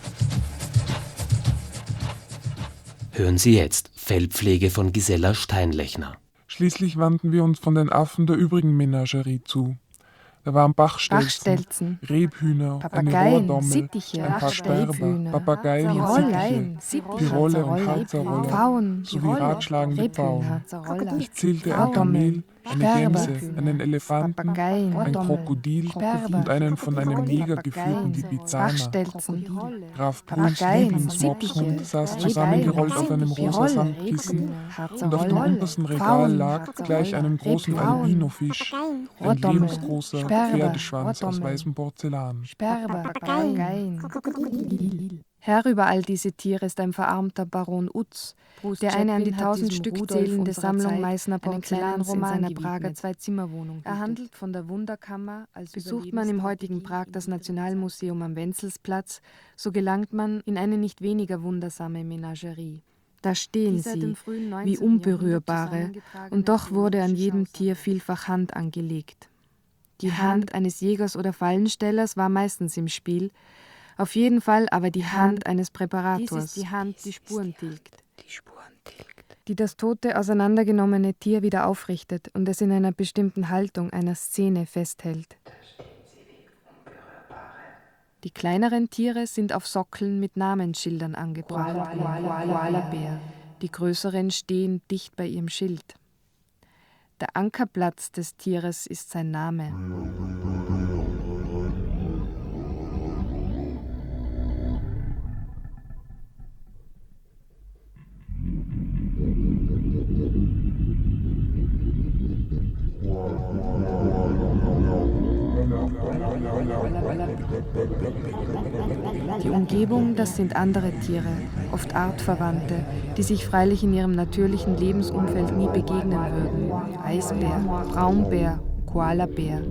Hören Sie jetzt Fellpflege von Gisela Steinlechner. Schließlich wandten wir uns von den Affen der übrigen Menagerie zu. Da waren Bachstelzen, Bachstelzen, Rebhühner, Papageien, eine Rohrdommel, Sittiche, ein paar Sperber, Rebhühner, Papageien und Rollein, Sittiche, Pirole und Harzer Pfauen, sowie ratschlagende Pfauen. Ich zählte ein Kamel, eine Sperber, Gänse, einen Elefanten, Papageien, ein Krokodil Sperber, und einen von einem Neger geführten Lipizzaner. Bachstelzen, Graf Bruns Papageien, Lieblingsmopshund Sittiche, saß zusammengerollt auf einem rosa Pirole, Samtkissen Harzer und auf dem Rolle, untersten Regal Pfauen, lag, gleich einem großen Rebhühner, Albinofisch, ein Rohrdommel, lebensgroßer Sperber, Pferdeschwanz aus Rohrdommel, weißem Porzellan. Sperber, Papageien. Herr über all diese Tiere ist ein verarmter Baron Utz, der eine an die tausend Stück zählende Sammlung Meißner Porzellanroman in seiner Prager Zwei-Zimmer-Wohnung. Er handelt von der Wunderkammer. Als besucht man im heutigen Prag das Nationalmuseum am Wenzelsplatz, so gelangt man in eine nicht weniger wundersame Menagerie. Da stehen sie, wie Unberührbare, und doch wurde an jedem Tier vielfach Hand angelegt. Die Hand eines Jägers oder Fallenstellers war meistens im Spiel, auf jeden Fall aber die Hand eines Präparators. Dies ist die Hand, die Spuren tilgt. Die Spuren tilgt. Die das tote, auseinandergenommene Tier wieder aufrichtet und es in einer bestimmten Haltung, einer Szene festhält. Die kleineren Tiere sind auf Sockeln mit Namensschildern angebracht. Koalabär. Die größeren stehen dicht bei ihrem Schild. Der Ankerplatz des Tieres ist sein Name. Die Umgebung, das sind andere Tiere, oft Artverwandte, die sich freilich in ihrem natürlichen Lebensumfeld nie begegnen würden. Eisbär, Braunbär, Koalabär.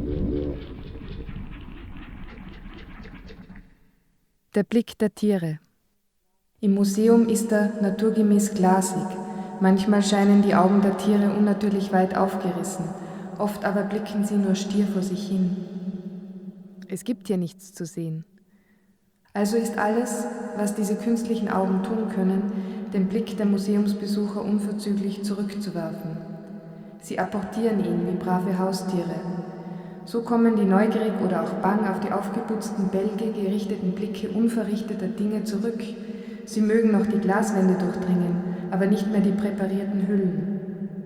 Der Blick der Tiere. Im Museum ist er naturgemäß glasig. Manchmal scheinen die Augen der Tiere unnatürlich weit aufgerissen. Oft aber blicken sie nur stier vor sich hin. Es gibt hier nichts zu sehen. Also ist alles, was diese künstlichen Augen tun können, den Blick der Museumsbesucher unverzüglich zurückzuwerfen. Sie apportieren ihn wie brave Haustiere. So kommen die neugierig oder auch bang auf die aufgeputzten Bälge gerichteten Blicke unverrichteter Dinge zurück. Sie mögen noch die Glaswände durchdringen, aber nicht mehr die präparierten Hüllen.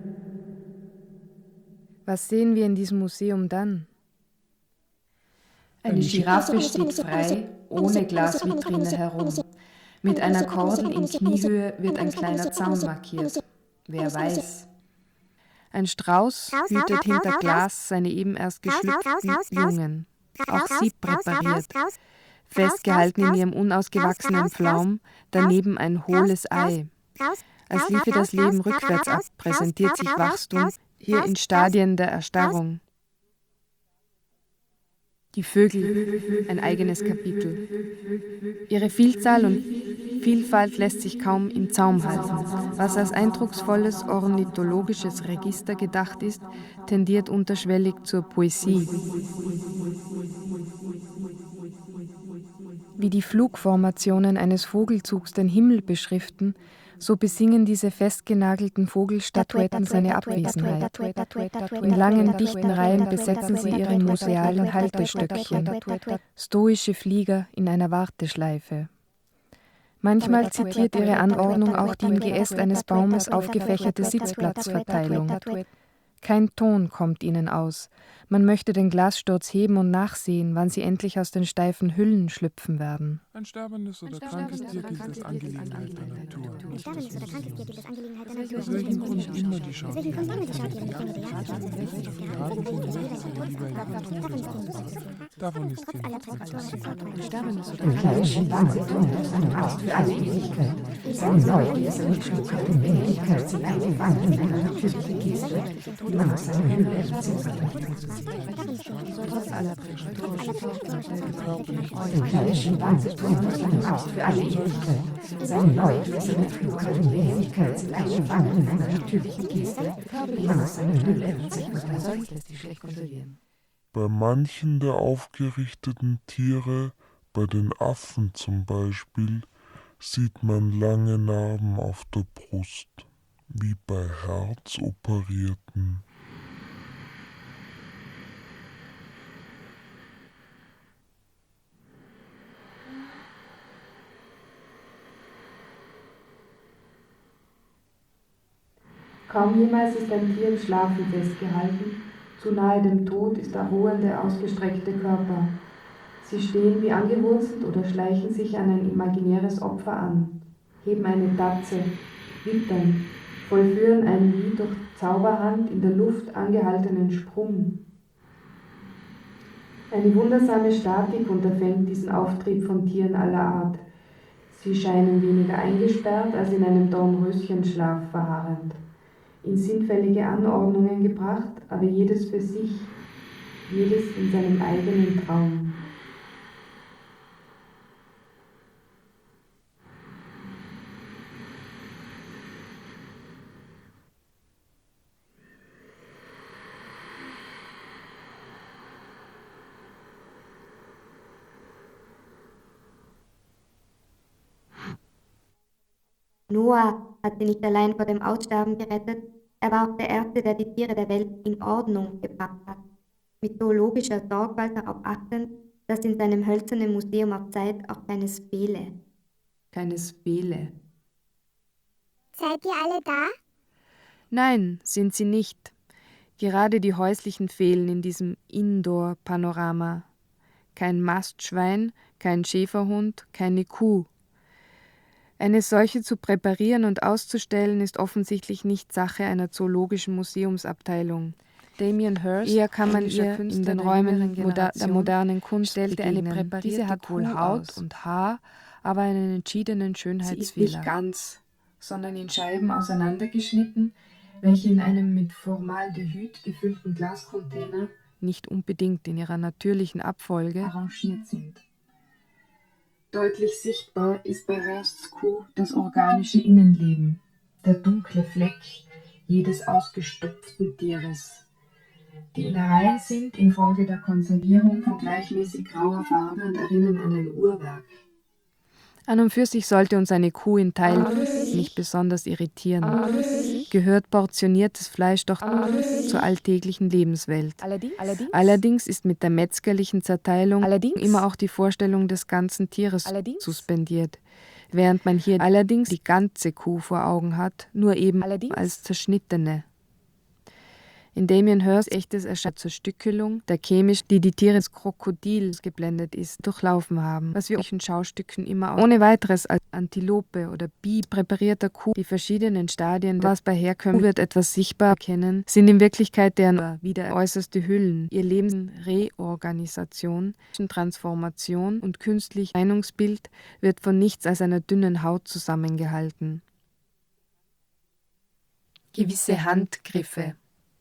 Was sehen wir in diesem Museum dann? Eine Giraffe steht frei, ohne Glasvitrine herum. Mit einer Kordel in Kniehöhe wird ein kleiner Zaun markiert. Wer weiß. Ein Strauß hütet hinter Glas seine eben erst geschlüpften Jungen. Auch sie präpariert. Festgehalten in ihrem unausgewachsenen Pflaum, daneben ein hohles Ei. Als liefe das Leben rückwärts ab, präsentiert sich Wachstum, hier in Stadien der Erstarrung. Die Vögel, ein eigenes Kapitel. Ihre Vielzahl und Vielfalt lässt sich kaum im Zaum halten. Was als eindrucksvolles ornithologisches Register gedacht ist, tendiert unterschwellig zur Poesie. Wie die Flugformationen eines Vogelzugs den Himmel beschriften, so besingen diese festgenagelten Vogelstatuetten seine Abwesenheit. In langen, dichten Reihen besetzen sie ihre musealen Haltestöckchen, stoische Flieger in einer Warteschleife. Manchmal zitiert ihre Anordnung auch die im Geäst eines Baumes aufgefächerte Sitzplatzverteilung. Kein Ton kommt ihnen aus. Man möchte den Glassturz heben und nachsehen, wann sie endlich aus den steifen Hüllen schlüpfen werden. Ein sterbendes oder krankes Tier gilt als Angelegenheit der Natur. Aus welchem Grund immer die Schau. Davon ist hier nichts mehr zu sehen. Sterbendes oder krankes Tier gilt für alle Ewigkeit. Sein Neues und Fähigkeit sind eingefangen in einer natürlichen Geste, die man aus seiner Hülle erzielt. Trotz aller Fleischchen Wahnsinn für alle Ewigkeit. Sein Neues und Fähigkeit sind eingefangen in einer natürlichen Geste, die man aus seiner Hülle erzielt. Bei manchen der aufgerichteten Tiere, bei den Affen zum Beispiel, sieht man lange Narben auf der Brust, wie bei Herzoperierten. Kaum jemals ist ein Tier im Schlafen festgehalten, zu nahe dem Tod ist der ruhende, ausgestreckte Körper. Sie stehen wie angewurzelt oder schleichen sich an ein imaginäres Opfer an, heben eine Tatze, wittern, vollführen einen wie durch Zauberhand in der Luft angehaltenen Sprung. Eine wundersame Statik unterfängt diesen Auftrieb von Tieren aller Art. Sie scheinen weniger eingesperrt als in einem Dornröschenschlaf verharrend. In sinnfällige Anordnungen gebracht, aber jedes für sich, jedes in seinem eigenen Traum. Noah hat sie nicht allein vor dem Aussterben gerettet, er war auch der Erste, der die Tiere der Welt in Ordnung gebracht hat, mit zoologischer Sorgfalt darauf achtend, dass in seinem hölzernen Museum auf Zeit auch keines fehle. Keines fehle. Seid ihr alle da? Nein, sind sie nicht. Gerade die häuslichen fehlen in diesem Indoor-Panorama. Kein Mastschwein, kein Schäferhund, keine Kuh. Eine solche zu präparieren und auszustellen, ist offensichtlich nicht Sache einer zoologischen Museumsabteilung. Damien Hirst, eher kann man ihr in den Räumen moder der modernen Kunst stellte eine präparierte Diese hat wohl Haut und Haar, aber einen entschiedenen Schönheitsfehler. Sie ist nicht ganz, sondern in Scheiben auseinandergeschnitten, welche in einem mit Formaldehyd gefüllten Glascontainer nicht unbedingt in ihrer natürlichen Abfolge arrangiert sind. Deutlich sichtbar ist bei Hirsts Kuh das organische Innenleben, der dunkle Fleck jedes ausgestopften Tieres. Die Innereien sind infolge der Konservierung von gleichmäßig grauer Farbe und erinnern an ein Uhrwerk. An und für sich sollte uns eine Kuh in Teilen nicht besonders irritieren. Gehört portioniertes Fleisch doch zur alltäglichen Lebenswelt. Allerdings ist mit der metzgerlichen Zerteilung immer auch die Vorstellung des ganzen Tieres suspendiert, während man hier allerdings die ganze Kuh vor Augen hat, nur eben als zerschnittene. In Damien Hirst echtes Erscheinen zur Stückelung der chemisch, die die Tiere des Krokodils geblendet ist, durchlaufen haben, was wir in Schaustücken immer ohne weiteres als Antilope oder Bi präparierter Kuh, die verschiedenen Stadien, was bei Herkömmlich wird etwas sichtbar erkennen, sind in Wirklichkeit deren wieder äußerste Hüllen, ihr Leben Reorganisation, Transformation und künstlich Meinungsbild wird von nichts als einer dünnen Haut zusammengehalten. Gewisse Handgriffe.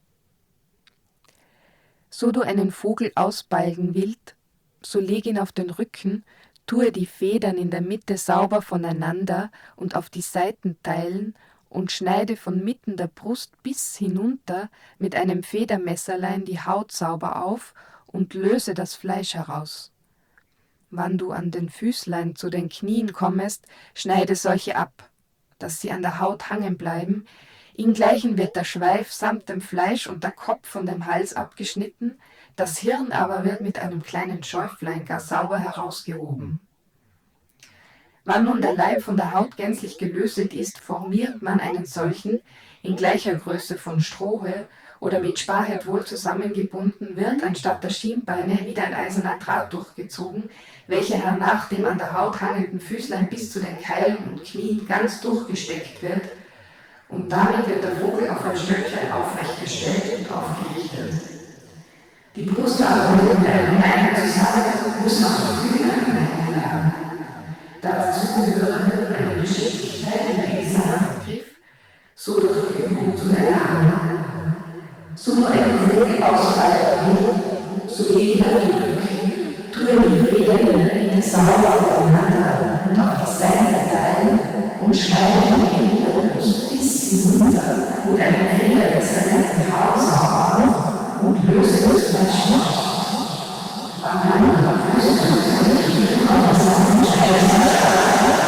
So du einen Vogel ausbalgen willst, so leg ihn auf den Rücken, tue die Federn in der Mitte sauber voneinander und auf die Seiten teilen und schneide von mitten der Brust bis hinunter mit einem Federmesserlein die Haut sauber auf und löse das Fleisch heraus. Wann du an den Füßlein zu den Knien kommest, schneide solche ab, dass sie an der Haut hangen bleiben. Ingleichen wird der Schweif samt dem Fleisch und der Kopf von dem Hals abgeschnitten, das Hirn aber wird mit einem kleinen Schäuflein gar sauber herausgehoben. Wann nun der Leib von der Haut gänzlich gelöset ist, formiert man einen solchen, in gleicher Größe von Strohe oder mit Sparheit wohl zusammengebunden, wird anstatt der Schienbeine wieder ein eiserner Draht durchgezogen, welcher hernach dem an der Haut hangenden Füßlein bis zu den Keilen und Knien ganz durchgesteckt wird, und damit wird der Vogel auf ein Stöckchen aufrecht gestellt und aufgerichtet. Die Brust aber wird mit einem Bein zusammen, muss auf die Flügel angehalten werden. Dazu gehören eine Geschicklichkeit in diesem Handgriff, so durch die Übung zu erlernen. So nur ein Vogel ausfallen will, so jeder die Rücken, tue die Federn in der Mitte sauber aufeinander und auf die Seiten teilen und schneide die Hände bis hinunter und einen Federmesser die Haut sauber auf und löse das Fleisch aus. Am Hand auf Füßen auf das Seitenscheibe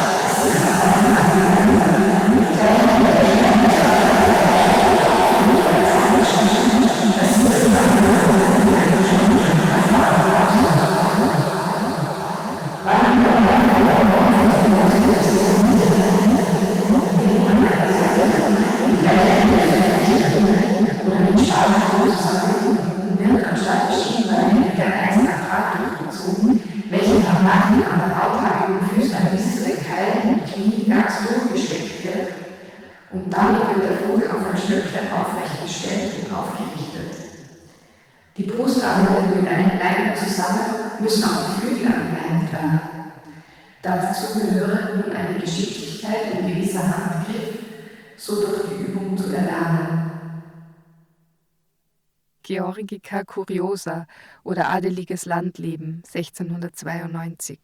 und damit wird der Vogel auf ein Stöckchen aufrecht gestellt und aufgerichtet. Die Brustarme mit einem Leim zusammen müssen auf die Flügel angehängt werden. Dazu gehören nun eine Geschicklichkeit und gewisser Handgriff, so durch die Übung zu erlernen. Georgica Curiosa oder Adeliges Landleben, sechzehnhundertzweiundneunzig.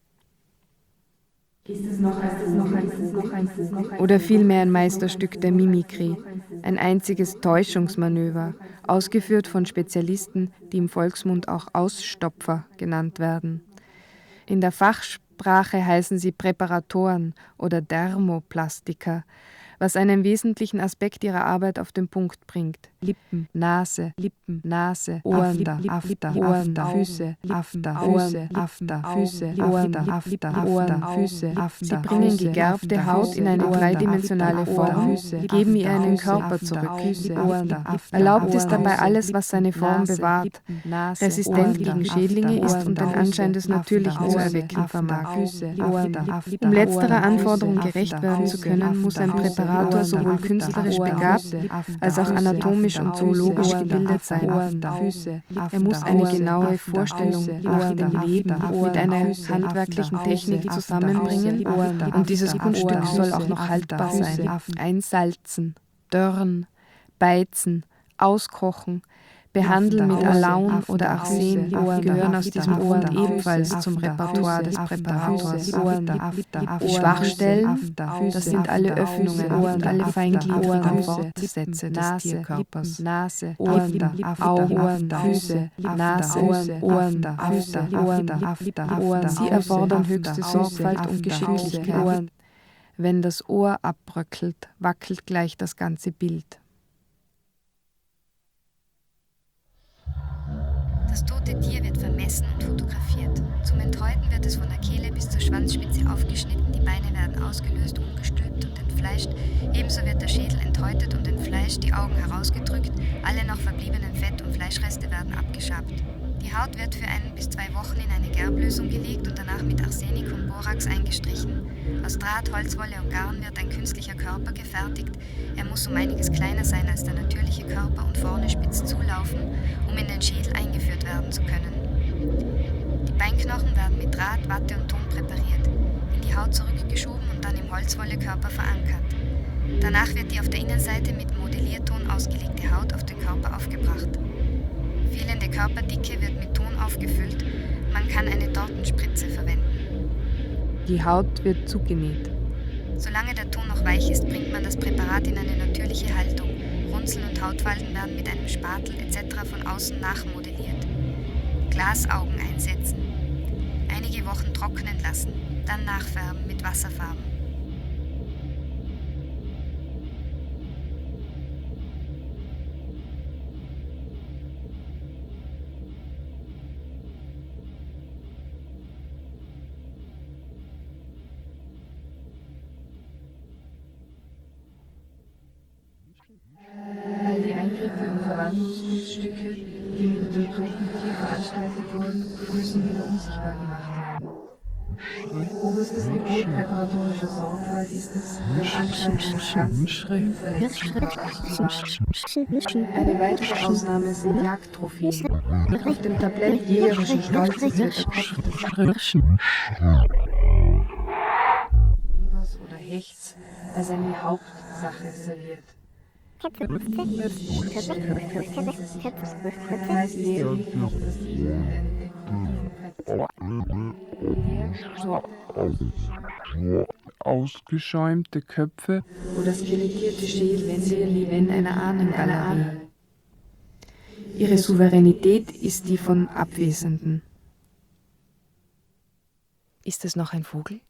Ist es noch, ist es noch ein Vogel, ein Vogel? Oder vielmehr ein Meisterstück der Mimikrie, ein einziges Täuschungsmanöver, ausgeführt von Spezialisten, die im Volksmund auch Ausstopfer genannt werden. In der Fachsprache heißen sie Präparatoren oder Dermoplastiker, was einen wesentlichen Aspekt ihrer Arbeit auf den Punkt bringt. Lippen, Nase, Lippen, Nase, Ohren, After, Ohren, Füße, After, Füße, After, Füße, After, After, Ohren, Füße, After. Sie bringen gegerbte Haut in eine dreidimensionale Form, geben ihr einen Körper zurück. Erlaubt ist dabei alles, was seine Form bewahrt, resistent gegen Schädlinge ist und den Anschein des Natürlichen zu erwecken vermag. Um letzterer Anforderung gerecht werden zu können, muss ein Präparator sowohl künstlerisch begabt als auch anatomisch und zoologisch gebildet sein. Er muss eine genaue Vorstellung nach dem Leben mit einer handwerklichen Technik zusammenbringen und dieses Kunststück soll auch noch haltbar sein. Einsalzen, dörren, beizen, auskochen, behandeln mit Alaun oder Arsen gehören aus diesem Grund ebenfalls zum Repertoire des Präparators. Die Schwachstellen, das sind alle Öffnungen und alle feingliedrigen Wortsätze des Tierkörpers. Nase, Ohren, Augen, Füße, Nase, Ohren, Füße, Ohren. Sie erfordern höchste Sorgfalt und Geschicklichkeit. Wenn das Ohr abbröckelt, wackelt gleich das ganze Bild. Das tote Tier wird vermessen und fotografiert. Zum Enthäuten wird es von der Kehle bis zur Schwanzspitze aufgeschnitten, die Beine werden ausgelöst, umgestülpt abgeschabt und entfleischt, ebenso wird der Schädel enthäutet und entfleischt, die Augen herausgedrückt, alle noch verbliebenen Fett- und Fleischreste werden abgeschabt. Die Haut wird für ein bis zwei Wochen in eine Gerblösung gelegt und danach mit Arsenik und Borax eingestrichen. Aus Draht, Holzwolle und Garn wird ein künstlicher Körper gefertigt. Er muss um einiges kleiner sein als der natürliche Körper und vorne spitz zulaufen, um in den Schädel eingeführt werden zu können. Die Beinknochen werden mit Draht, Watte und Ton präpariert, in die Haut zurückgeschoben und dann im Holzwollekörper verankert. Danach wird die auf der Innenseite mit Modellierton ausgelegte Haut auf den Körper aufgebracht. Fehlende Körperdicke wird mit Ton aufgefüllt. Man kann eine Tortenspritze verwenden. Die Haut wird zugenäht. Solange der Ton noch weich ist, bringt man das Präparat in eine natürliche Haltung. Runzeln und Hautfalten werden mit einem Spatel et cetera von außen nachmodelliert. Glasaugen einsetzen. Einige Wochen trocknen lassen, dann nachfärben mit Wasserfarben. All die Eingriffe und Verwandlungskunststücke, die mit dem toten Tier veranstaltet wurden, müssen wieder unsichtbar gemacht werden. Oberstes Gebot präparatorischer Sorgfalt ist es, den Anschein eines ganzen, unverletzlichen Körpers. Eine weitere Ausnahme sind Jagdtrophäen. Auf dem Tablett jägerischen Stolzes wird der Kopf des Tigers oder Hechts als eine Hauptsache serviert. Ausgeschäumte Köpfe oder skelettierte Schädel wie wenn einer Ahnengalerie. Ihre Souveränität ist die von Abwesenden. Ist es noch ein Vogel?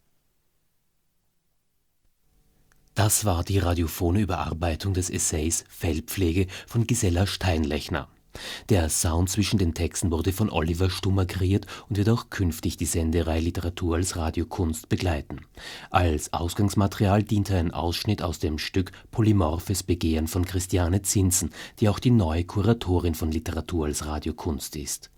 Das war die radiophone Überarbeitung des Essays Feldpflege von Gisela Steinlechner. Der Sound zwischen den Texten wurde von Oliver Stummer kreiert und wird auch künftig die Sendereihe Literatur als Radiokunst begleiten. Als Ausgangsmaterial diente ein Ausschnitt aus dem Stück Polymorphes Begehren von Christiane Zinsen, die auch die neue Kuratorin von Literatur als Radiokunst ist.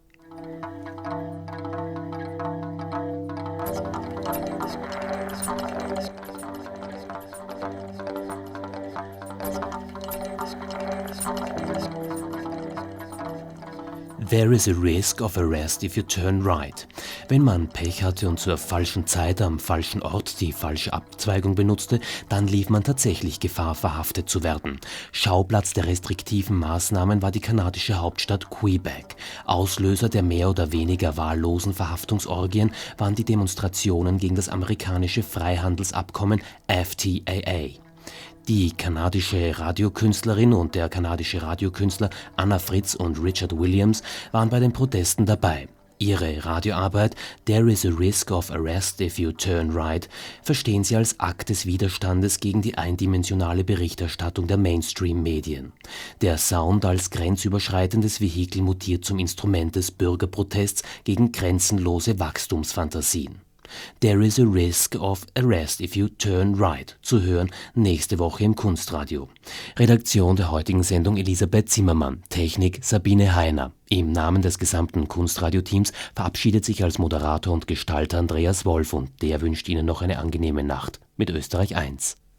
There is a risk of arrest if you turn right. Wenn man Pech hatte und zur falschen Zeit am falschen Ort die falsche Abzweigung benutzte, dann lief man tatsächlich Gefahr, verhaftet zu werden. Schauplatz der restriktiven Maßnahmen war die kanadische Hauptstadt Quebec. Auslöser der mehr oder weniger wahllosen Verhaftungsorgien waren die Demonstrationen gegen das amerikanische Freihandelsabkommen F T A A. Die kanadische Radiokünstlerin und der kanadische Radiokünstler Anna Fritz und Richard Williams waren bei den Protesten dabei. Ihre Radioarbeit There is a risk of arrest if you turn right verstehen sie als Akt des Widerstandes gegen die eindimensionale Berichterstattung der Mainstream-Medien. Der Sound als grenzüberschreitendes Vehikel mutiert zum Instrument des Bürgerprotests gegen grenzenlose Wachstumsfantasien. There is a risk of arrest if you turn right, zu hören nächste Woche im Kunstradio. Redaktion der heutigen Sendung Elisabeth Zimmermann, Technik Sabine Heiner. Im Namen des gesamten Kunstradio-Teams verabschiedet sich als Moderator und Gestalter Andreas Wolf und der wünscht Ihnen noch eine angenehme Nacht mit Österreich eins.